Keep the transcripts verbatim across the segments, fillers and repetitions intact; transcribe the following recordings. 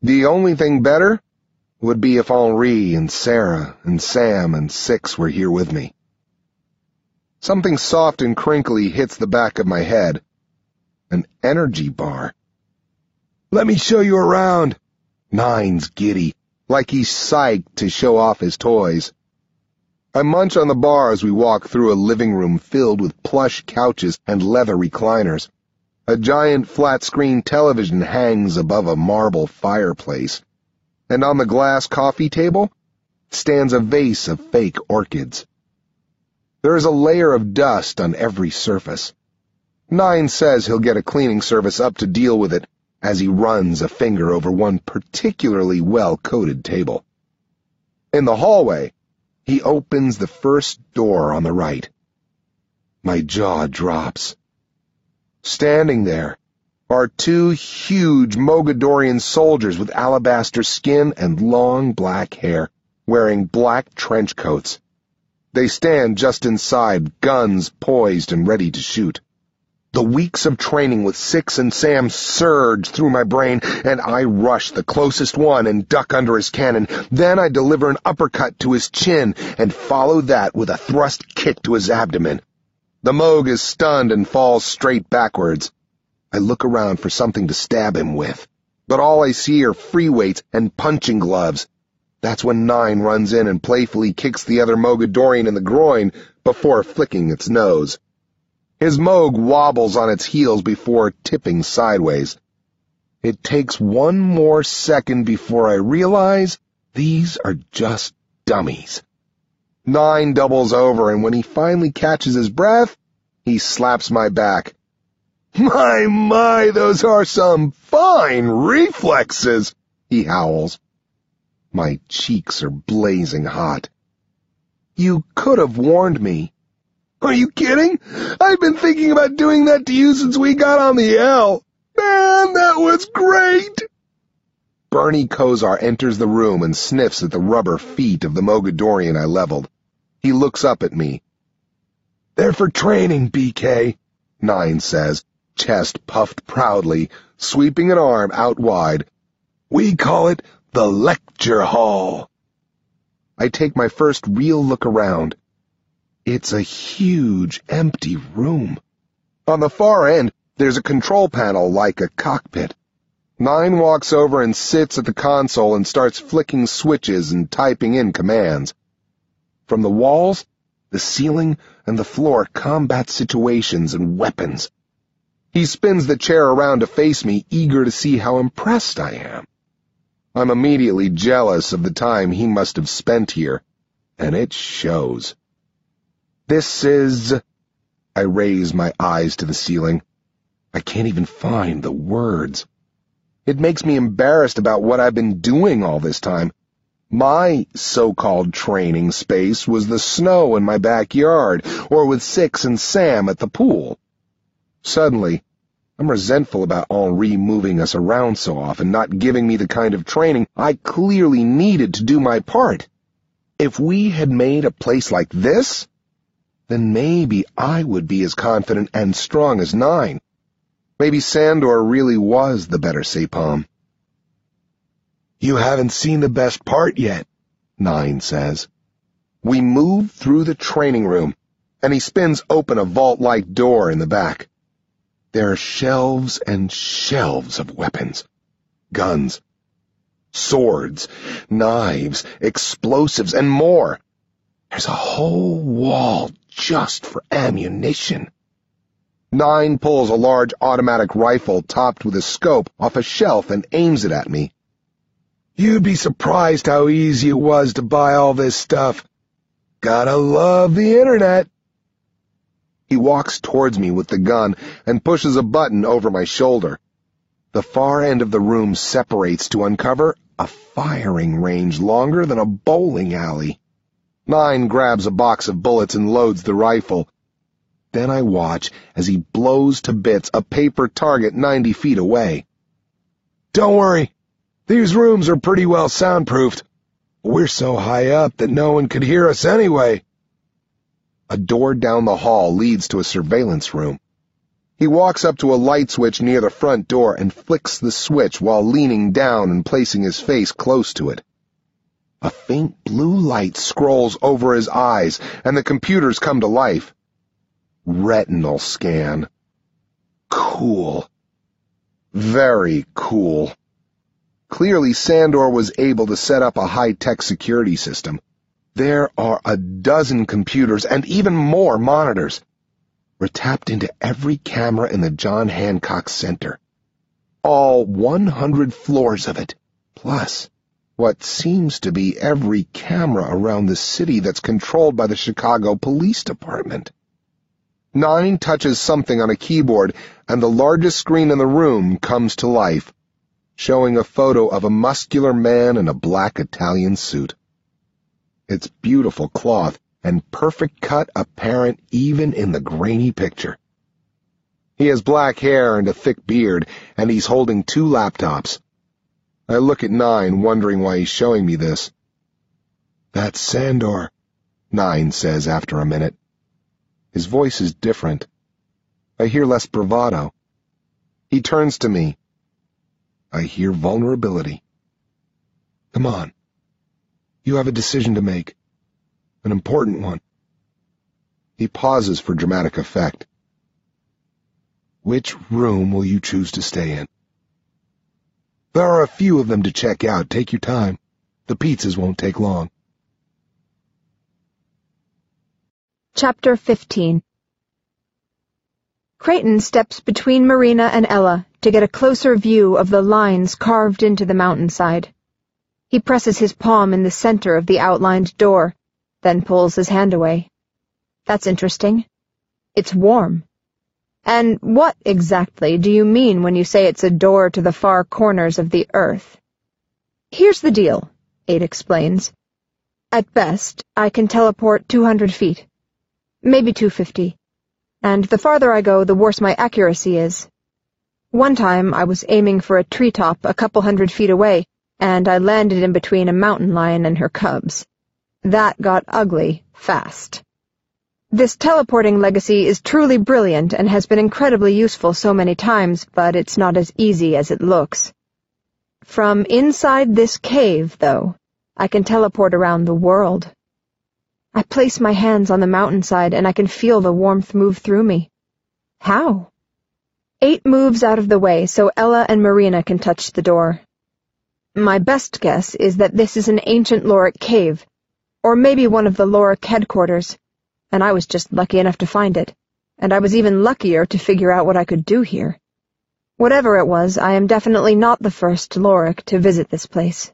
The only thing better would be if Henri and Sarah and Sam and Six were here with me. Something soft and crinkly hits the back of my head. An energy bar. Let me show you around. Nine's giddy, like he's psyched to show off his toys. I munch on the bar as we walk through a living room filled with plush couches and leather recliners. A giant flat-screen television hangs above a marble fireplace, and on the glass coffee table stands a vase of fake orchids. There is a layer of dust on every surface. Nine says he'll get a cleaning service up to deal with it as he runs a finger over one particularly well-coated table. In the hallway, he opens the first door on the right. My jaw drops. Standing there are two huge Mogadorian soldiers with alabaster skin and long black hair, wearing black trench coats. They stand just inside, guns poised and ready to shoot. The weeks of training with Six and Sam surge through my brain, and I rush the closest one and duck under his cannon. Then I deliver an uppercut to his chin and follow that with a thrust kick to his abdomen. The Moog is stunned and falls straight backwards. I look around for something to stab him with, but all I see are free weights and punching gloves. That's when Nine runs in and playfully kicks the other Mogadorian in the groin before flicking its nose. His Moog wobbles on its heels before tipping sideways. It takes one more second before I realize these are just dummies. Nine doubles over, and when he finally catches his breath, he slaps my back. My, my, those are some fine reflexes, he howls. My cheeks are blazing hot. You could have warned me. Are you kidding? I've been thinking about doing that to you since we got on the L. Man, that was great! Bernie Kosar enters the room and sniffs at the rubber feet of the Mogadorian I leveled. He looks up at me. They're for training, B K, Nine says, chest puffed proudly, sweeping an arm out wide. We call it the lecture hall. I take my first real look around. It's a huge, empty room. On the far end, there's a control panel like a cockpit. Nine walks over and sits at the console and starts flicking switches and typing in commands. From the walls, the ceiling, and the floor combat situations and weapons. He spins the chair around to face me, eager to see how impressed I am. I'm immediately jealous of the time he must have spent here, and it shows. This is... I raise my eyes to the ceiling. I can't even find the words. It makes me embarrassed about what I've been doing all this time. My so-called training space was the snow in my backyard, or with Six and Sam at the pool. Suddenly, I'm resentful about Henri moving us around so often, not giving me the kind of training I clearly needed to do my part. If we had made a place like this, then maybe I would be as confident and strong as Nine. Maybe Sandor really was the better Sapom. You haven't seen the best part yet, Nine says. We move through the training room, and he spins open a vault-like door in the back. There are shelves and shelves of weapons. Guns, swords, knives, explosives, and more. There's a whole wall just for ammunition. Nine pulls a large automatic rifle topped with a scope off a shelf and aims it at me. You'd be surprised how easy it was to buy all this stuff. Gotta love the internet. He walks towards me with the gun and pushes a button over my shoulder. The far end of the room separates to uncover a firing range longer than a bowling alley. Nine grabs a box of bullets and loads the rifle. Then I watch as he blows to bits a paper target ninety feet away. Don't worry, these rooms are pretty well soundproofed. We're so high up that no one could hear us anyway. A door down the hall leads to a surveillance room. He walks up to a light switch near the front door and flicks the switch while leaning down and placing his face close to it. A faint blue light scrolls over his eyes, and the computers come to life. Retinal scan. Cool. Very cool. Clearly, Sandor was able to set up a high-tech security system. There are a dozen computers and even more monitors. We're tapped into every camera in the John Hancock Center. All one hundred floors of it, plus what seems to be every camera around the city that's controlled by the Chicago Police Department. Nine touches something on a keyboard, and the largest screen in the room comes to life, showing a photo of a muscular man in a black Italian suit. It's beautiful cloth and perfect cut apparent even in the grainy picture. He has black hair and a thick beard, and he's holding two laptops. I look at Nine, wondering why he's showing me this. "That's Sandor," Nine says after a minute. His voice is different. I hear less bravado. He turns to me. I hear vulnerability. "Come on. You have a decision to make. An important one." He pauses for dramatic effect. "Which room will you choose to stay in?" "There are a few of them to check out. Take your time. The pizzas won't take long." Chapter fifteen. Creighton steps between Marina and Ella to get a closer view of the lines carved into the mountainside. He presses his palm in the center of the outlined door, then pulls his hand away. "That's interesting. It's warm. And what, exactly, do you mean when you say it's a door to the far corners of the earth?" "Here's the deal," Eight explains. "At best, I can teleport two hundred feet. Maybe two hundred fifty. And the farther I go, the worse my accuracy is. One time I was aiming for a treetop a couple hundred feet away, and I landed in between a mountain lion and her cubs. That got ugly fast. This teleporting legacy is truly brilliant and has been incredibly useful so many times, but it's not as easy as it looks. From inside this cave, though, I can teleport around the world. I place my hands on the mountainside and I can feel the warmth move through me. How?" Eight moves out of the way so Ella and Marina can touch the door. "My best guess is that this is an ancient Lorik cave, or maybe one of the Lorik headquarters, and I was just lucky enough to find it, and I was even luckier to figure out what I could do here. Whatever it was, I am definitely not the first Lorik to visit this place."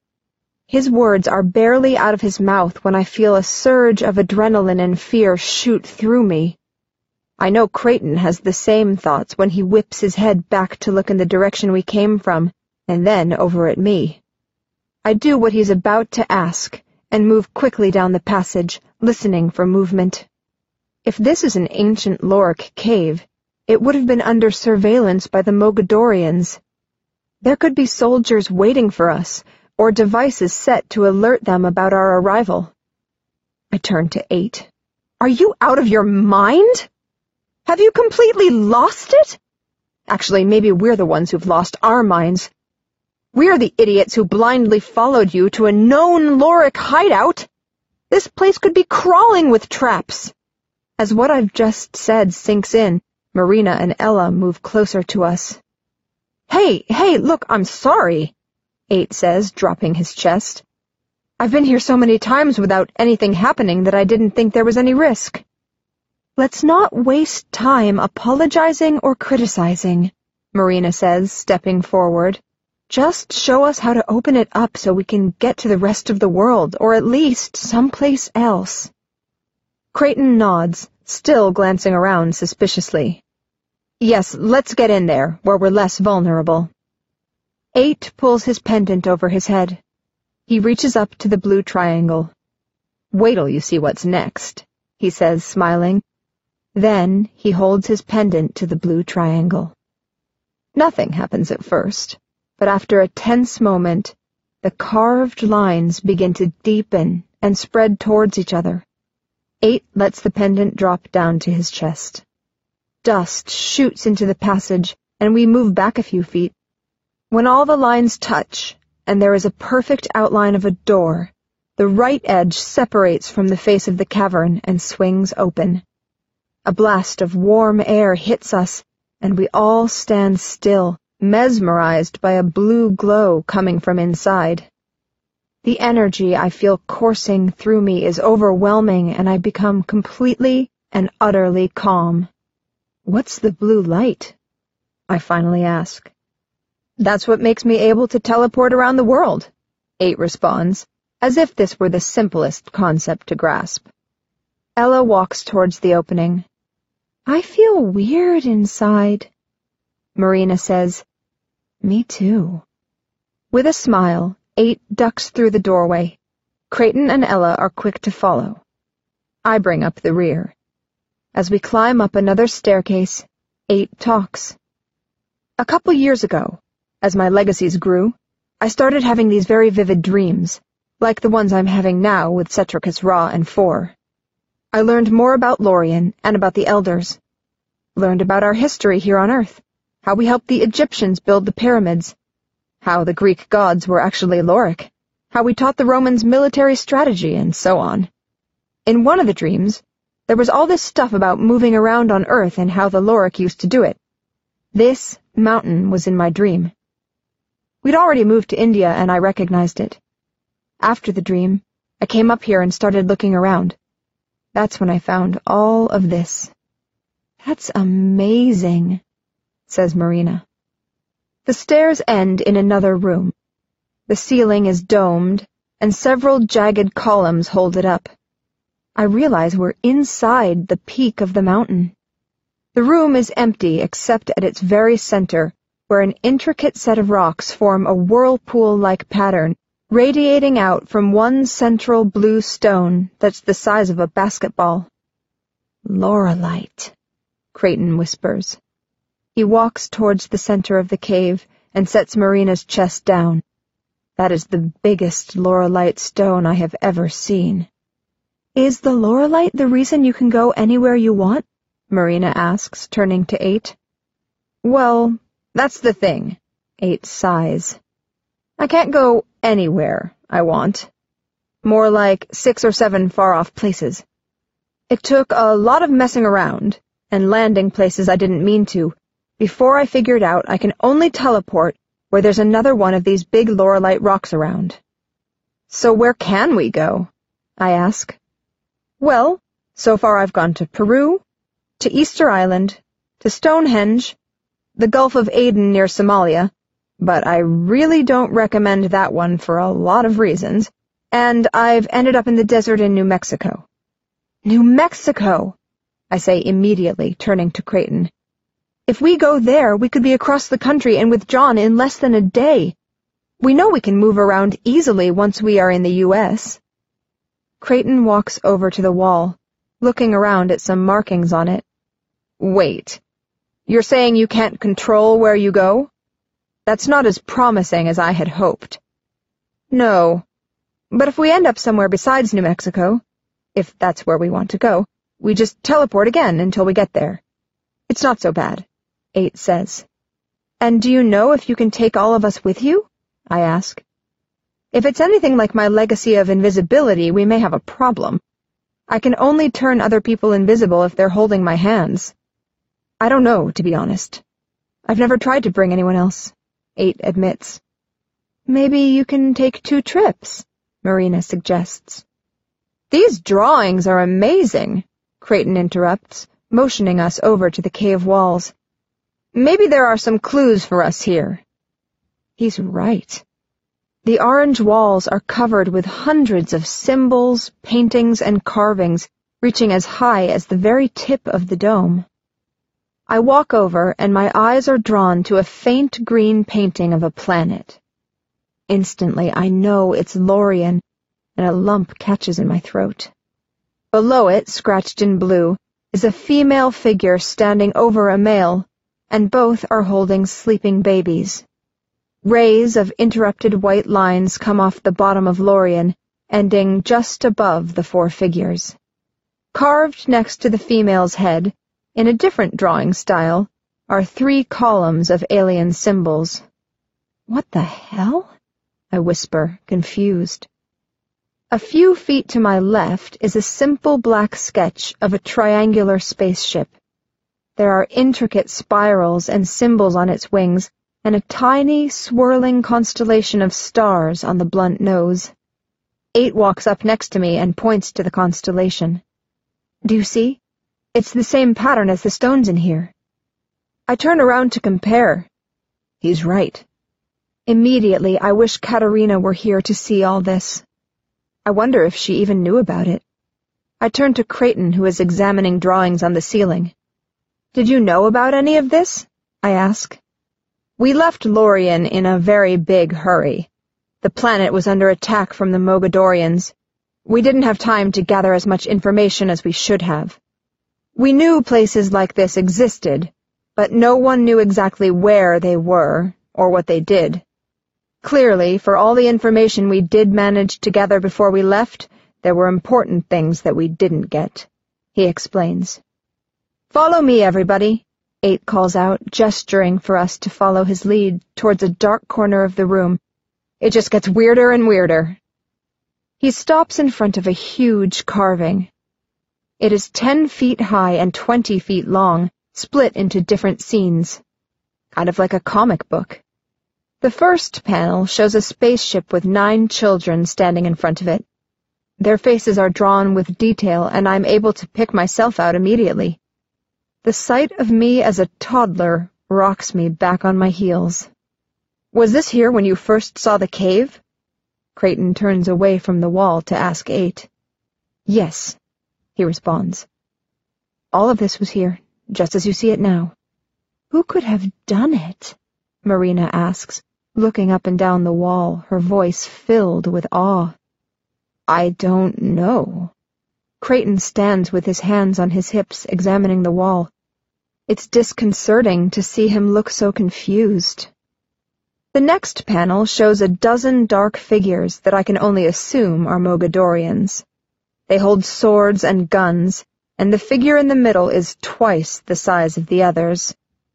His words are barely out of his mouth when I feel a surge of adrenaline and fear shoot through me. I know Creighton has the same thoughts when he whips his head back to look in the direction we came from, and then over at me. I do what he's about to ask, and move quickly down the passage, listening for movement. If this is an ancient Lorik cave, it would have been under surveillance by the Mogadorians. There could be soldiers waiting for us, or devices set to alert them about our arrival. I turn to Eight. "Are you out of your mind? Have you completely lost it? Actually, maybe we're the ones who've lost our minds. We're the idiots who blindly followed you to a known Lorik hideout. This place could be crawling with traps." As what I've just said sinks in, Marina and Ella move closer to us. "Hey, hey, look, I'm sorry," Eight says, dropping his chest. "I've been here so many times without anything happening that I didn't think there was any risk." "Let's not waste time apologizing or criticizing," Marina says, stepping forward. "Just show us how to open it up so we can get to the rest of the world, or at least someplace else." Creighton nods, still glancing around suspiciously. "Yes, let's get in there, where we're less vulnerable." Eight pulls his pendant over his head. He reaches up to the blue triangle. "Wait till you see what's next," he says, smiling. Then he holds his pendant to the blue triangle. Nothing happens at first, but after a tense moment, the carved lines begin to deepen and spread towards each other. Eight lets the pendant drop down to his chest. dust shoots into the passage, and we move back a few feet. When all the lines touch, and there is a perfect outline of a door, the right edge separates from the face of the cavern and swings open. A blast of warm air hits us, and we all stand still, mesmerized by a blue glow coming from inside. The energy I feel coursing through me is overwhelming, and I become completely and utterly calm. "What's the blue light?" I finally ask. "That's what makes me able to teleport around the world," Eight responds, as if this were the simplest concept to grasp. Ella walks towards the opening. "I feel weird inside." Marina says, "Me too." With a smile, Eight ducks through the doorway. Creighton and Ella are quick to follow. I bring up the rear. As we climb up another staircase, Eight talks. "A couple years ago, as my legacies grew, I started having these very vivid dreams, like the ones I'm having now with Cetricus Ra and Four. I learned more about Lorien and about the Elders. Learned about our history here on Earth, how we helped the Egyptians build the pyramids, how the Greek gods were actually Lorik, how we taught the Romans military strategy, and so on. In one of the dreams, there was all this stuff about moving around on Earth and how the Lorik used to do it. This mountain was in my dream. We'd already moved to India, and I recognized it. After the dream, I came up here and started looking around. That's when I found all of this." "That's amazing," says Marina. The stairs end in another room. The ceiling is domed, and several jagged columns hold it up. I realize we're inside the peak of the mountain. The room is empty except at its very center, where an intricate set of rocks form a whirlpool-like pattern, radiating out from one central blue stone that's the size of a basketball. "Lorelite," Creighton whispers. He walks towards the center of the cave and sets Marina's chest down. "That is the biggest Lorelite stone I have ever seen." "Is the Lorelite the reason you can go anywhere you want?" Marina asks, turning to Eight. "Well, that's the thing," Eight sighs. "I can't go anywhere I want. More like six or seven far-off places. It took a lot of messing around, and landing places I didn't mean to, before I figured out I can only teleport where there's another one of these big Lorelite rocks around." "So where can we go?" I ask. "Well, so far I've gone to Peru, to Easter Island, to Stonehenge, the Gulf of Aden near Somalia, but I really don't recommend that one for a lot of reasons, and I've ended up in the desert in New Mexico." "New Mexico!" I say immediately, turning to Creighton. "If we go there, we could be across the country and with John in less than a day. We know we can move around easily once we are in the U S" Creighton walks over to the wall, looking around at some markings on it. "Wait, you're saying you can't control where you go? That's not as promising as I had hoped." "No, but if we end up somewhere besides New Mexico, if that's where we want to go, we just teleport again until we get there. It's not so bad," Eight says. "And do you know if you can take all of us with you?" I ask. "If it's anything like my legacy of invisibility, we may have a problem. I can only turn other people invisible if they're holding my hands. I don't know, to be honest. I've never tried to bring anyone else," Eight admits. "Maybe you can take two trips," Marina suggests. "These drawings are amazing," Creighton interrupts, motioning us over to the cave walls. "Maybe there are some clues for us here." He's right. The orange walls are covered with hundreds of symbols, paintings, and carvings, reaching as high as the very tip of the dome. I walk over, and my eyes are drawn to a faint green painting of a planet. Instantly, I know it's Lorien, and a lump catches in my throat. Below it, scratched in blue, is a female figure standing over a male, and both are holding sleeping babies. Rays of interrupted white lines come off the bottom of Lorien, ending just above the four figures. Carved next to the female's head In a different drawing style are three columns of alien symbols. What the hell? I whisper, confused. A few feet to my left is a simple black sketch of a triangular spaceship. There are intricate spirals and symbols on its wings, and a tiny, swirling constellation of stars on the blunt nose. Eight walks up next to me and points to the constellation. Do you see? It's the same pattern as the stones in here. I turn around to compare. He's right. Immediately, I wish Katerina were here to see all this. I wonder if she even knew about it. I turn to Creighton, who is examining drawings on the ceiling. Did you know about any of this? I ask. We left Lorien in a very big hurry. The planet was under attack from the Mogadorians. We didn't have time to gather as much information as we should have. We knew places like this existed, but no one knew exactly where they were, or what they did. Clearly, for all the information we did manage to gather before we left, there were important things that we didn't get, he explains. Follow me, everybody, Eight calls out, gesturing for us to follow his lead towards a dark corner of the room. It just gets weirder and weirder. He stops in front of a huge carving. It is ten feet high and twenty feet long, split into different scenes. Kind of like a comic book. The first panel shows a spaceship with nine children standing in front of it. Their faces are drawn with detail, and I'm able to pick myself out immediately. The sight of me as a toddler rocks me back on my heels. Was this here when you first saw the cave? Creighton turns away from the wall to ask Eight. Yes, he responds. All of this was here, just as you see it now. Who could have done it? Marina asks, looking up and down the wall, her voice filled with awe. I don't know. Creighton stands with his hands on his hips, examining the wall. It's disconcerting to see him look so confused. The next panel shows a dozen dark figures that I can only assume are Mogadorians. They hold swords and guns, and the figure in the middle is twice the size of the others.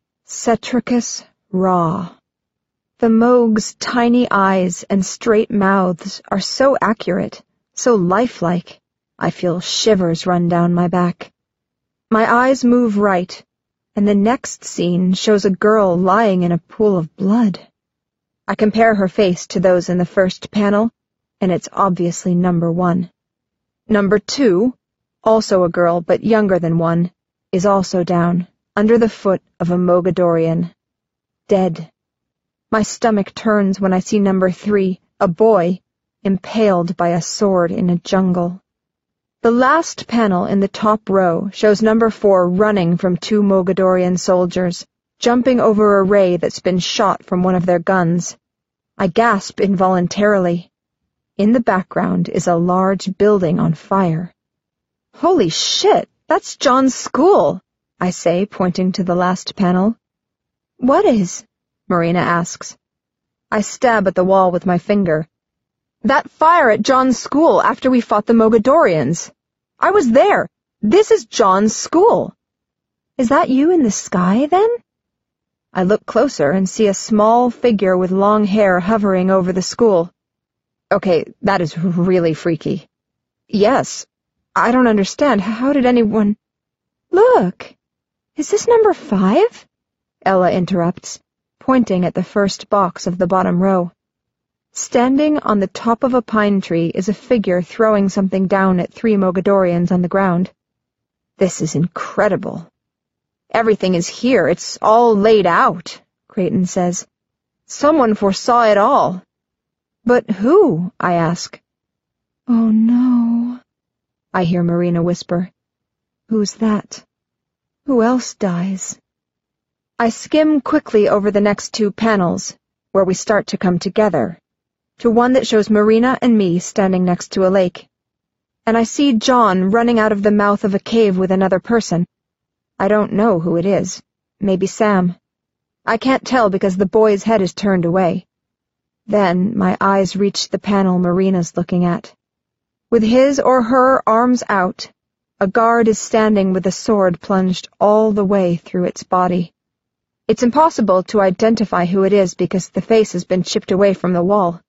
Cetricus Ra. The Moog's tiny eyes and straight mouths are so accurate, so lifelike, I feel shivers run down my back. My eyes move right, and the next scene shows a girl lying in a pool of blood. I compare her face to those in the first panel, and it's obviously number one. Number two, also a girl but younger than one, is also down, under the foot of a Mogadorian. Dead. My stomach turns when I see number three, a boy, impaled by a sword in a jungle. The last panel in the top row shows number four running from two Mogadorian soldiers, jumping over a ray that's been shot from one of their guns. I gasp involuntarily. In the background is a large building on fire. Holy shit, that's John's school, I say, pointing to the last panel. What is? Marina asks. I stab at the wall with my finger. That fire at John's school after we fought the Mogadorians. I was there. This is John's school. Is that you in the sky, then? I look closer and see a small figure with long hair hovering over the school. Okay, that is really freaky. Yes, I don't understand. How did anyone... Look! Is this number five? Ella interrupts, pointing at the first box of the bottom row. Standing on the top of a pine tree is a figure throwing something down at three Mogadorians on the ground. This is incredible. Everything is here. It's all laid out, Creighton says. Someone foresaw it all. But who? I ask. Oh no, I hear Marina whisper. Who's that? Who else dies? I skim quickly over the next two panels, where we start to come together, to one that shows Marina and me standing next to a lake. And I see John running out of the mouth of a cave with another person. I don't know who it is. Maybe Sam. I can't tell because the boy's head is turned away. Then my eyes reach the panel Marina's looking at. With his or her arms out, A guard is standing with a sword plunged all the way through its body. It's impossible to identify who it is because the face has been chipped away from the wall.